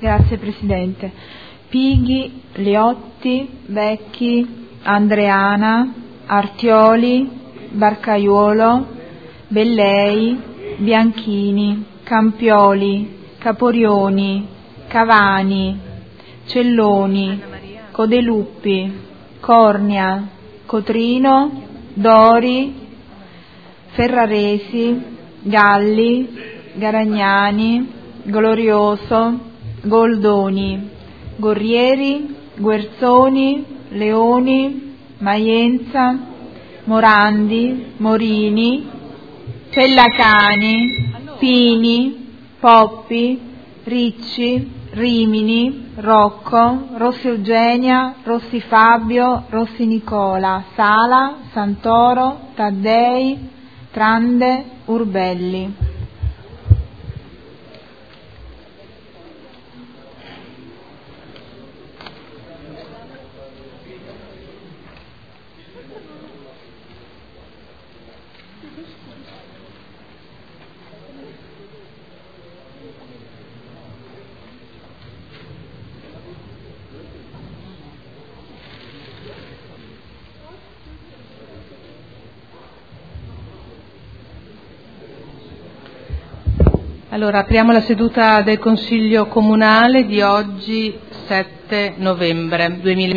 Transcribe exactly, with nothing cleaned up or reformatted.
Grazie Presidente. Pighi, Liotti, Vecchi, Andreana, Artioli, Barcaiuolo, Bellei, Bianchini, Campioli, Caporioni, Cavani, Celloni, Codeluppi, Cornia, Cotrino, Dori, Ferraresi, Galli, Garagnani, Glorioso, Goldoni, Gorrieri, Guerzoni, Leoni, Maienza, Morandi, Morini, Pellacani, Pini, Poppi, Ricci, Rimini, Rocco, Rossi Eugenia, Rossi Fabio, Rossi Nicola, Sala, Santoro, Taddei, Trande, Urbelli. Allora, apriamo la seduta del Consiglio Comunale di oggi, sette novembre duemilaventi.